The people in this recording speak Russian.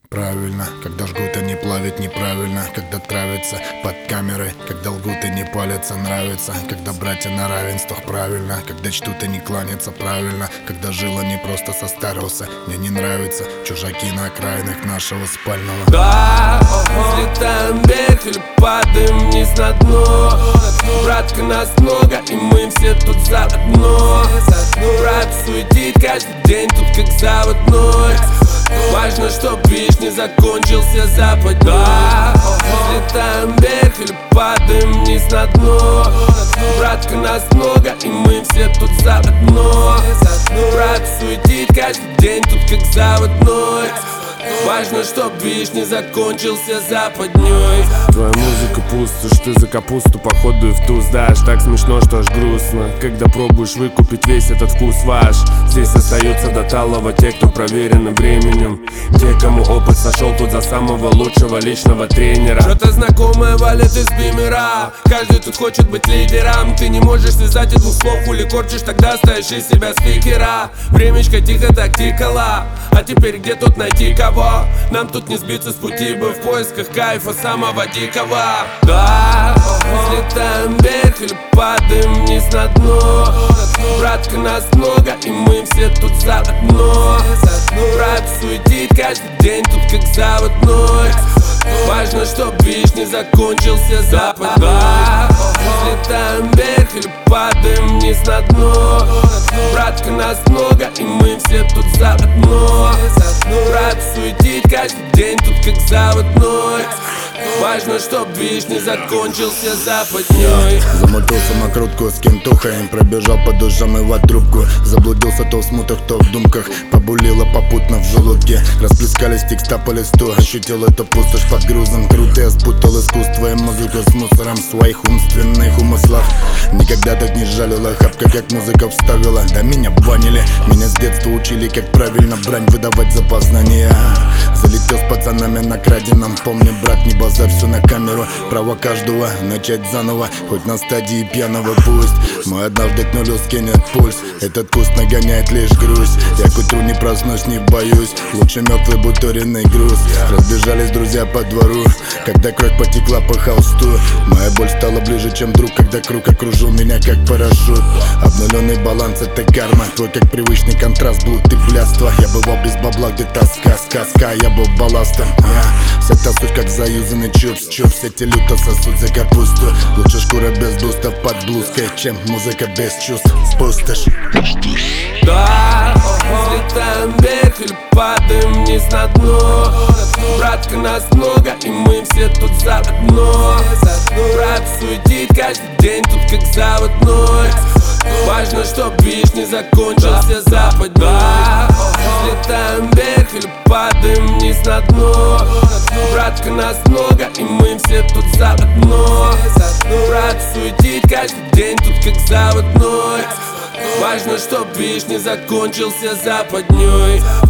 Правильно, когда жгут и не плавят неправильно, когда травятся под камерой, когда лгут и не палятся нравится, когда братья на равенствах правильно, когда чтут и не кланятся правильно, когда жила не просто состарился, мне не нравится чужаки на окраинах нашего спального. Да, взлетаем вверх или падаем вниз на дно. Братка, нас много и мы все тут заодно. Брат суетит каждый день тут как заводной. Важно, чтоб бич не закончился западней. Да, взлетаем вверх или падаем вниз на дно. Братка, нас много и мы все тут заодно. Брат суетит каждый день тут как заводной. Важно, чтоб бич не закончился западней. Твоя музыка пустошь, ты за капусту походу и в туз дашь. Так смешно, что аж грустно, когда пробуешь выкупить весь этот вкус ваш. Здесь остаются до талого те, кто проверены временем, те, кому опыт сошел тут за самого лучшего личного тренера. Что-то знакомое валит из бимера. Каждый тут хочет быть лидером. Ты не можешь связать и двух слов, хули корчишь, тогда ставишь из себя спикера. Времечко тихо так тикало, а теперь где тут найти кого? Нам тут не сбиться с пути бы в поисках кайфа самого дикого. Да, взлетаем вверх или падаем вниз на дно. Братка, нас много и мы все тут заодно. Брат суетит каждый день тут как заводной. Важно, чтоб бич не закончился западной. Да, взлетаем вверх или падаем вниз на дно. Братка, нас много и мы все тут заодно. Брат суетит каждый день тут как заводной. Важно, чтоб бич не закончился западней. Замутился на крутку с кентухой, пробежал по душам и в трубку. Заблудился то в смутах, то в думках, побулило попутно в желудке. Расплескались текста по листу, ощутил эту пустошь под грузом. Круто я спутал искусство и музыку с мусором в своих умственных умыслах. Никогда так не жалила хапка, как музыка вставила. Да меня банили, меня с детства учили, как правильно брань выдавать за познания. Залетел с пацанами на краденом, помню, брат, не базарь, все на камеру. Право каждого начать заново, хоть на стадии пьяного пусть. Мы однажды к нулю скинет пульс, этот куст нагоняет лишь грусть. Я к утру не проснусь, не боюсь, лучше мертвый буторенный груз. Разбежались друзья по двору, когда кровь потекла по холсту. Моя боль стала ближе, чем друг, когда круг окружил меня как парашют. Обнуленный баланс — это карма, твой как привычный контраст, блуд и блядство. Я бывал без бабла, где тоска, сказка, я был балластом. Вся та суть как заюзанный чупс, эти люто сосут за капусту. Лучше шкура без бустов под блузкой, чем музыка без чувств. Пустошь. Да, взлетаем вверх или падаем вниз на дно. Братка, нас много и мы все тут заодно. Брат суетит каждый день тут как заводной. Важно, чтоб бич не закончился западней. Взлетаем вверх или падаем вниз на дно. Братка, нас много и мы все тут заодно. Брат суетит каждый день тут как заводной. Важно, чтоб бич не закончился западней.